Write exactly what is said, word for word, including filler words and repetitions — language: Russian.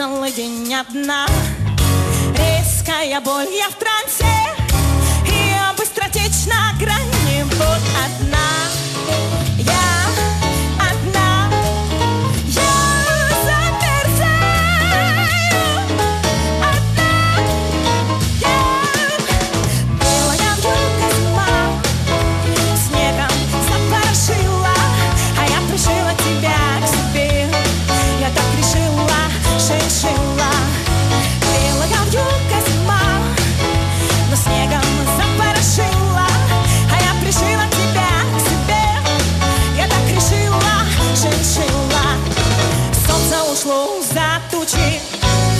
целый день одна. Резкая боль, я в трансе, и я быстротечна на грани. Вот одна, я одна, я замерзаю. Одна, я белая вьюга зима, снегом запорошила, а я пришила тебя к себе. Я так решила, шишила. Белая вьюга зима, но снегом запорошила, а я пришила тебя к себе. Я так решила, шишила. Солнце ушло за тучи,